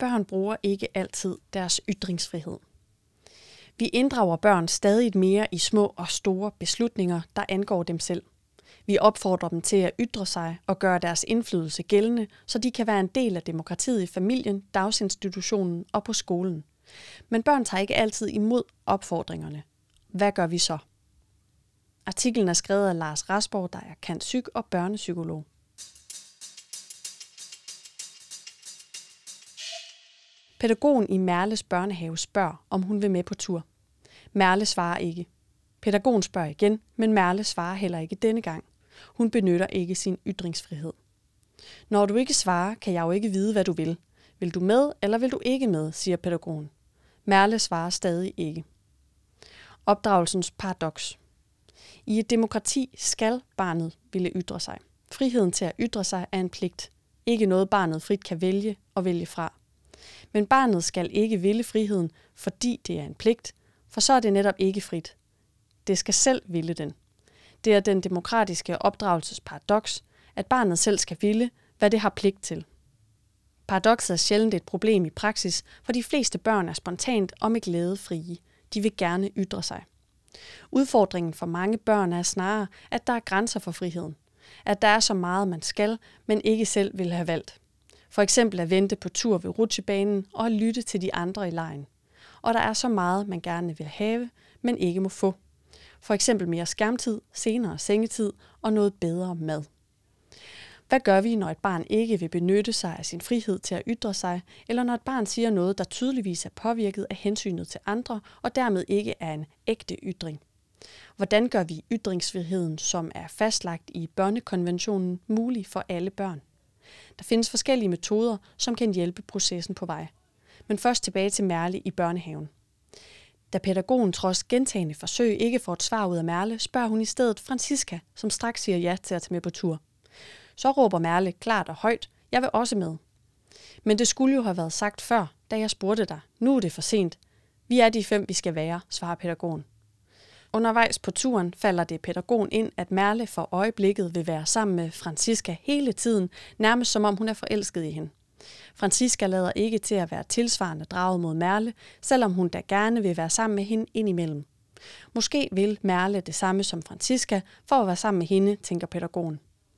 Børn bruger ikke altid deres ytringsfrihed. Vi inddrager børn stadig mere i små og store beslutninger, der angår dem selv. Vi opfordrer dem til at ytre sig og gøre deres indflydelse gældende, så de kan være en del af demokratiet i familien, dagsinstitutionen og på skolen. Men børn tager ikke altid imod opfordringerne. Hvad gør vi så? Artiklen er skrevet af Lars Rasborg, der er cand.psych og børnepsykolog. Pædagogen i Merles børnehave spørger, om hun vil med på tur. Merle svarer ikke. Pædagogen spørger igen, men Merle svarer heller ikke denne gang. Hun benytter ikke sin ytringsfrihed. Når du ikke svarer, kan jeg jo ikke vide, hvad du vil. Vil du med, eller vil du ikke med, siger pædagogen. Merle svarer stadig ikke. Opdragelsens paradoks. I et demokrati skal barnet ville ytre sig. Friheden til at ytre sig er en pligt. Ikke noget barnet frit kan vælge og vælge fra. Men barnet skal ikke ville friheden, fordi det er en pligt, for så er det netop ikke frit. Det skal selv ville den. Det er den demokratiske opdragelsesparadoks, at barnet selv skal ville, hvad det har pligt til. Paradokset er sjældent et problem i praksis, for de fleste børn er spontant og med glæde frie. De vil gerne ytre sig. Udfordringen for mange børn er snarere, at der er grænser for friheden. At der er så meget, man skal, men ikke selv vil have valgt. For eksempel at vente på tur ved rutsjebanen og at lytte til de andre i legen. Og der er så meget, man gerne vil have, men ikke må få. For eksempel mere skærmtid, senere sengetid og noget bedre mad. Hvad gør vi, når et barn ikke vil benytte sig af sin frihed til at ytre sig, eller når et barn siger noget, der tydeligvis er påvirket af hensynet til andre, og dermed ikke er en ægte ytring? Hvordan gør vi ytringsfriheden, som er fastlagt i børnekonventionen, mulig for alle børn? Der findes forskellige metoder, som kan hjælpe processen på vej. Men først tilbage til Merle i børnehaven. Da pædagogen trods gentagne forsøg ikke får et svar ud af Merle, spørger hun i stedet Francisca, som straks siger ja til at tage med på tur. Så råber Merle klart og højt, jeg vil også med. Men det skulle jo have været sagt før, da jeg spurgte dig. Nu er det for sent. Vi er de 5, vi skal være, svarer pædagogen. Undervejs på turen falder det pædagogen ind, at Merle for øjeblikket vil være sammen med Francisca hele tiden, nærmest som om hun er forelsket i hende. Francisca lader ikke til at være tilsvarende draget mod Merle, selvom hun da gerne vil være sammen med hende indimellem. Måske vil Merle det samme som Francisca for at være sammen med hende, tænker pædagogen.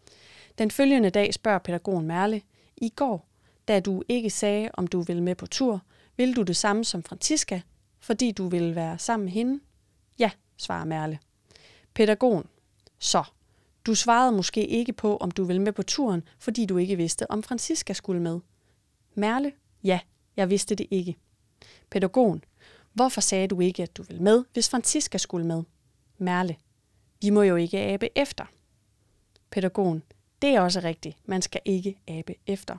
Den følgende dag spørger pædagogen Merle, i går, da du ikke sagde, om du ville med på tur, ville du det samme som Francisca, fordi du ville være sammen med hende? Ja, svarer Merle. Pædagogen, så. Du svarede måske ikke på, om du ville med på turen, fordi du ikke vidste, om Francisca skulle med. Merle, ja, jeg vidste det ikke. Pædagogen, hvorfor sagde du ikke, at du ville med, hvis Francisca skulle med? Merle, vi må jo ikke abe efter. Pædagogen, det er også rigtigt, man skal ikke abe efter.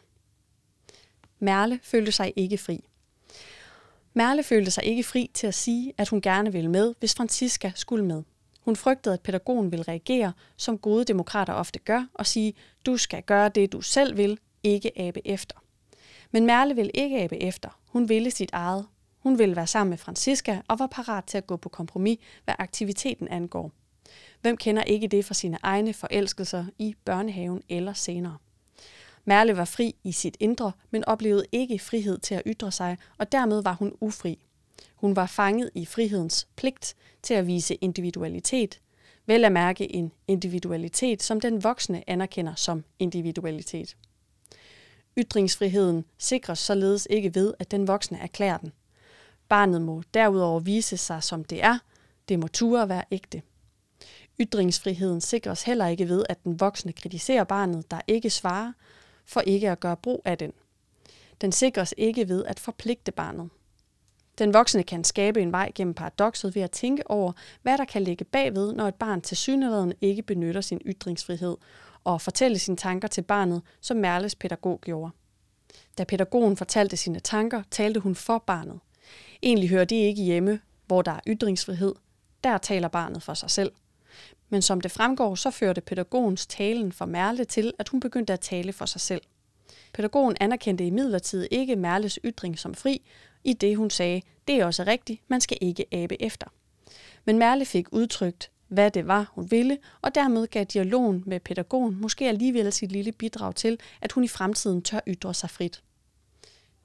Merle følte sig ikke fri. Merle følte sig ikke fri til at sige, at hun gerne ville med, hvis Francisca skulle med. Hun frygtede, at pædagogen ville reagere, som gode demokrater ofte gør, og sige, du skal gøre det, du selv vil, ikke abe efter. Men Merle ville ikke abe efter. Hun ville sit eget. Hun ville være sammen med Francisca og var parat til at gå på kompromis, hvad aktiviteten angår. Hvem kender ikke det fra sine egne forelskelser i børnehaven eller senere? Merle var fri i sit indre, men oplevede ikke frihed til at ytre sig, og dermed var hun ufri. Hun var fanget i frihedens pligt til at vise individualitet, vel at mærke en individualitet, som den voksne anerkender som individualitet. Ytringsfriheden sikres således ikke ved, at den voksne erklærer den. Barnet må derudover vise sig, som det er. Det må ture være ægte. Ytringsfriheden sikres heller ikke ved, at den voksne kritiserer barnet, der ikke svarer, for ikke at gøre brug af den. Den sikres ikke ved at forpligte barnet. Den voksne kan skabe en vej gennem paradokset ved at tænke over, hvad der kan ligge bagved, når et barn tilsyneladende ikke benytter sin ytringsfrihed, og fortælle sine tanker til barnet, som Merles pædagog gjorde. Da pædagogen fortalte sine tanker, talte hun for barnet. Egentlig hører det ikke hjemme, hvor der er ytringsfrihed. Der taler barnet for sig selv. Men som det fremgår, så førte pædagogens talen for Merle til, at hun begyndte at tale for sig selv. Pædagogen anerkendte imidlertid ikke Merles ytring som fri, i det hun sagde, det er også rigtigt, man skal ikke abe efter. Men Merle fik udtrykt, hvad det var, hun ville, og dermed gav dialogen med pædagogen måske alligevel sit lille bidrag til, at hun i fremtiden tør ytre sig frit.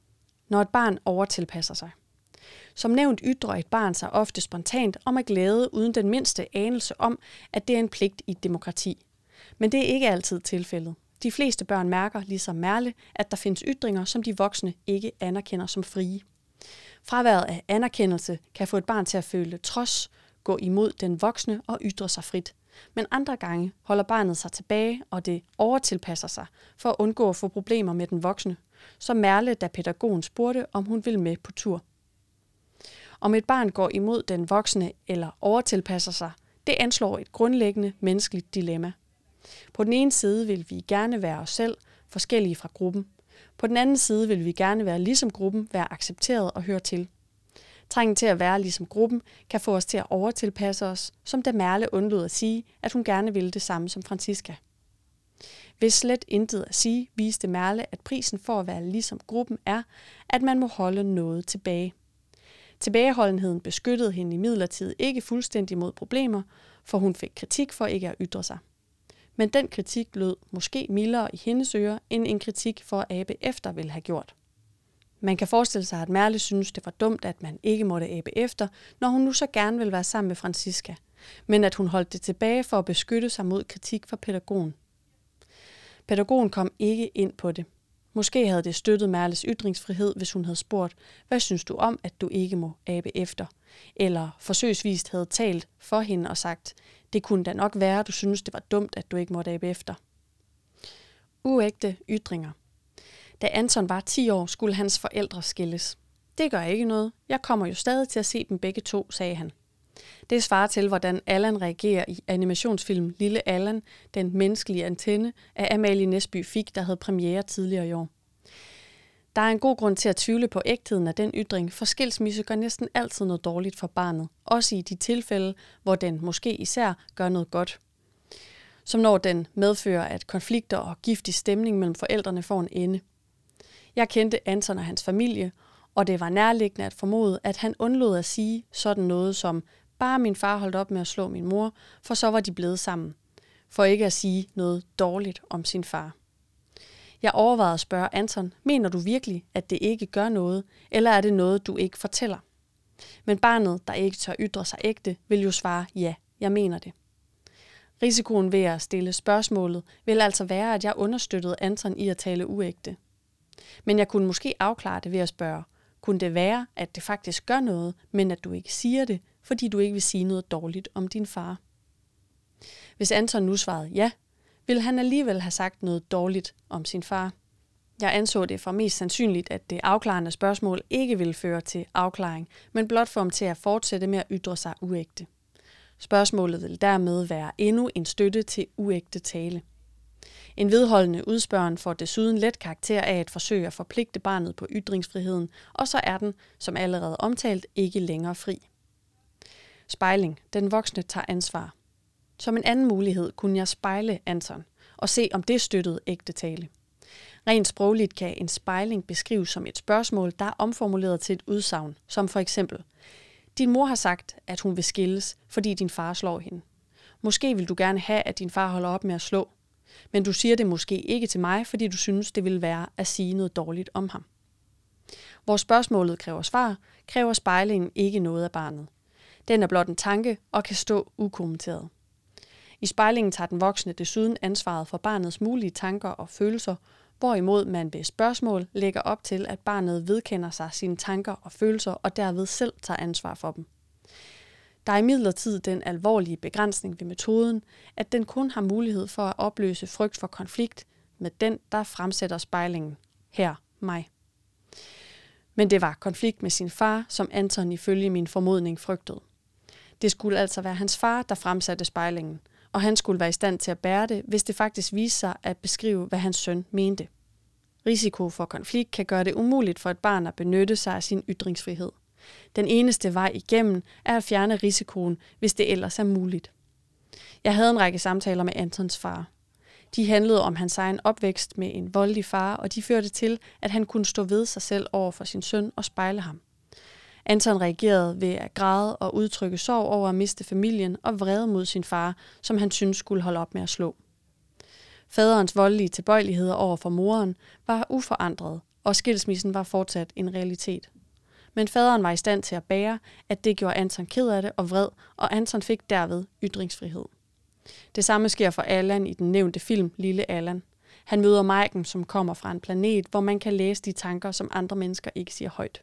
Når et barn overtilpasser sig. Som nævnt ytrer et barn sig ofte spontant og med glæde uden den mindste anelse om, at det er en pligt i et demokrati. Men det er ikke altid tilfældet. De fleste børn mærker, ligesom Merle, at der findes ytringer, som de voksne ikke anerkender som frie. Fraværet af anerkendelse kan få et barn til at føle trods, gå imod den voksne og ytre sig frit. Men andre gange holder barnet sig tilbage, og det overtilpasser sig for at undgå at få problemer med den voksne, som Merle, da pædagogen spurgte, om hun ville med på tur. Om et barn går imod den voksne eller overtilpasser sig, det anslår et grundlæggende menneskeligt dilemma. På den ene side vil vi gerne være os selv, forskellige fra gruppen. På den anden side vil vi gerne være ligesom gruppen, være accepteret og høre til. Trængen til at være ligesom gruppen kan få os til at overtilpasse os, som da Merle undlod at sige, at hun gerne ville det samme som Franziska. Ved slet intet at sige, viste Merle, at prisen for at være ligesom gruppen er, at man må holde noget tilbage. Tilbageholdenheden beskyttede hende imidlertid ikke fuldstændig mod problemer, for hun fik kritik for ikke at ytre sig. Men den kritik lød måske mildere i hendes ører, end en kritik for at abe efter ville have gjort. Man kan forestille sig, at Merle synes, det var dumt, at man ikke måtte abe efter, når hun nu så gerne ville være sammen med Franziska, men at hun holdt det tilbage for at beskytte sig mod kritik fra pædagogen. Pædagogen kom ikke ind på det. Måske havde det støttet Merles ytringsfrihed, hvis hun havde spurgt, hvad synes du om, at du ikke må abe efter? Eller forsøgsvist havde talt for hende og sagt, det kunne da nok være, at du synes, det var dumt, at du ikke måtte abe efter. Uægte ytringer. Da Anton var 10 år, skulle hans forældre skilles. Det gør ikke noget. Jeg kommer jo stadig til at se dem begge to, sagde han. Det svarer til, hvordan Allan reagerer i animationsfilm Lille Allan, den menneskelige antenne af Amalie Næsby Fik, der havde premiere tidligere i år. Der er en god grund til at tvivle på ægtheden af den ytring, for skilsmisse gør næsten altid noget dårligt for barnet, også i de tilfælde, hvor den måske især gør noget godt. Som når den medfører, at konflikter og giftig stemning mellem forældrene får en ende. Jeg kendte Anton og hans familie, og det var nærliggende at formode, at han undlod at sige sådan noget som, bare min far holdt op med at slå min mor, for så var de blevet sammen. For ikke at sige noget dårligt om sin far. Jeg overvejede at spørge Anton, mener du virkelig, at det ikke gør noget, eller er det noget, du ikke fortæller? Men barnet, der ikke tør ytre sig ægte, vil jo svare, ja, jeg mener det. Risikoen ved at stille spørgsmålet vil altså være, at jeg understøttede Anton i at tale uægte. Men jeg kunne måske afklare det ved at spørge, kunne det være, at det faktisk gør noget, men at du ikke siger det, fordi du ikke vil sige noget dårligt om din far? Hvis Anton nu svarede ja, ville han alligevel have sagt noget dårligt om sin far. Jeg anså det for mest sandsynligt, at det afklarende spørgsmål ikke ville føre til afklaring, men blot få ham til at fortsætte med at ytre sig uægte. Spørgsmålet vil dermed være endnu en støtte til uægte tale. En vedholdende udspørgen får desuden let karakter af at forsøge at forpligte barnet på ytringsfriheden, og så er den, som allerede omtalt, ikke længere fri. Spejling. Den voksne tager ansvar. Som en anden mulighed kunne jeg spejle Anton og se, om det støttede ægte tale. Rent sprogligt kan en spejling beskrives som et spørgsmål, der er omformuleret til et udsagn, som for eksempel: din mor har sagt, at hun vil skilles, fordi din far slår hende. Måske vil du gerne have, at din far holder op med at slå, men du siger det måske ikke til mig, fordi du synes, det vil være at sige noget dårligt om ham. Hvor spørgsmålet kræver svar, kræver spejlingen ikke noget af barnet. Den er blot en tanke og kan stå ukommenteret. I spejlingen tager den voksne desuden ansvaret for barnets mulige tanker og følelser, hvorimod man ved spørgsmål lægger op til, at barnet vedkender sig sine tanker og følelser og derved selv tager ansvar for dem. Der er imidlertid den alvorlige begrænsning ved metoden, at den kun har mulighed for at opløse frygt for konflikt med den, der fremsætter spejlingen. Her, mig. Men det var konflikt med sin far, som Anton ifølge min formodning frygtede. Det skulle altså være hans far, der fremsatte spejlingen, og han skulle være i stand til at bære det, hvis det faktisk viste sig at beskrive, hvad hans søn mente. Risiko for konflikt kan gøre det umuligt for et barn at benytte sig af sin ytringsfrihed. Den eneste vej igennem er at fjerne risikoen, hvis det ellers er muligt. Jeg havde en række samtaler med Antons far. De handlede om hans egen opvækst med en voldelig far, og de førte til, at han kunne stå ved sig selv over for sin søn og spejle ham. Anton reagerede ved at græde og udtrykke sorg over at miste familien og vrede mod sin far, som han syntes skulle holde op med at slå. Faderens voldelige tilbøjeligheder over for moren var uforandret, og skilsmissen var fortsat en realitet. Men faderen var i stand til at bære, at det gjorde Anton ked af det og vred, og Anton fik derved ytringsfrihed. Det samme sker for Allan i den nævnte film Lille Allan. Han møder Maiken, som kommer fra en planet, hvor man kan læse de tanker, som andre mennesker ikke siger højt.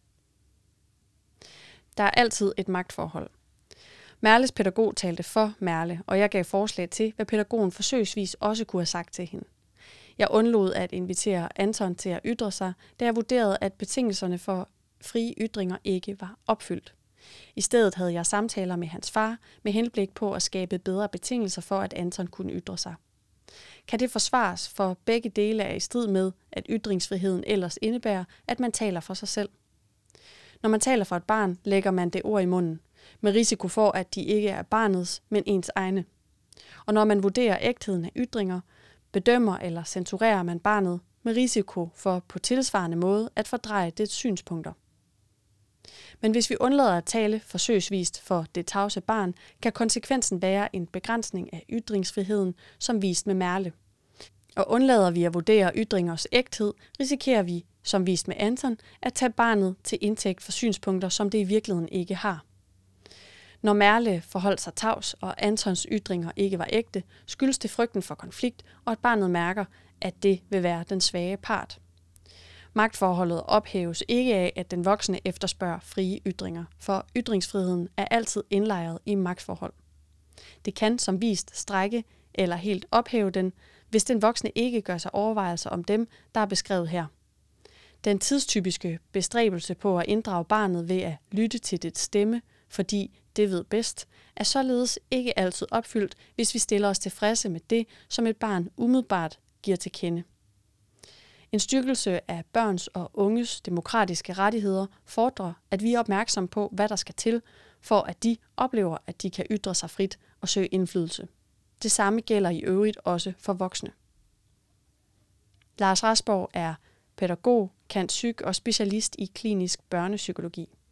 Der er altid et magtforhold. Merles pædagog talte for Merle, og jeg gav forslag til, hvad pædagogen forsøgsvis også kunne have sagt til hende. Jeg undlod at invitere Anton til at ytre sig, da jeg vurderede, at betingelserne for frie ytringer ikke var opfyldt. I stedet havde jeg samtaler med hans far med henblik på at skabe bedre betingelser for, at Anton kunne ytre sig. Kan det forsvares, for begge dele er i strid med, at ytringsfriheden ellers indebærer, at man taler for sig selv? Når man taler for et barn, lægger man det ord i munden, med risiko for, at de ikke er barnets, men ens egne. Og når man vurderer ægtheden af ytringer, bedømmer eller censurerer man barnet med risiko for på tilsvarende måde at fordreje dets synspunkter. Men hvis vi undlader at tale forsøgsvist for det tavse barn, kan konsekvensen være en begrænsning af ytringsfriheden, som vist med Merle. Og undlader vi at vurdere ytringers ægthed, risikerer vi, som vist med Anton, at tage barnet til indtægt for synspunkter, som det i virkeligheden ikke har. Når Merle forholdt sig tavs, og Antons ytringer ikke var ægte, skyldes det frygten for konflikt, og at barnet mærker, at det vil være den svage part. Magtforholdet ophæves ikke af, at den voksne efterspørger frie ytringer, for ytringsfriheden er altid indlejret i magtforhold. Det kan som vist strække eller helt ophæve den, hvis den voksne ikke gør sig overvejelser om dem, der er beskrevet her. Den tidstypiske bestræbelse på at inddrage barnet ved at lytte til dets stemme, fordi det ved bedst, er således ikke altid opfyldt, hvis vi stiller os tilfredse med det, som et barn umiddelbart giver til kende. En styrkelse af børns og unges demokratiske rettigheder fordrer, at vi er opmærksomme på, hvad der skal til, for at de oplever, at de kan ytre sig frit og søge indflydelse. Det samme gælder i øvrigt også for voksne. Lars Rasborg er pædagog, cand.psych og specialist i klinisk børnepsykologi.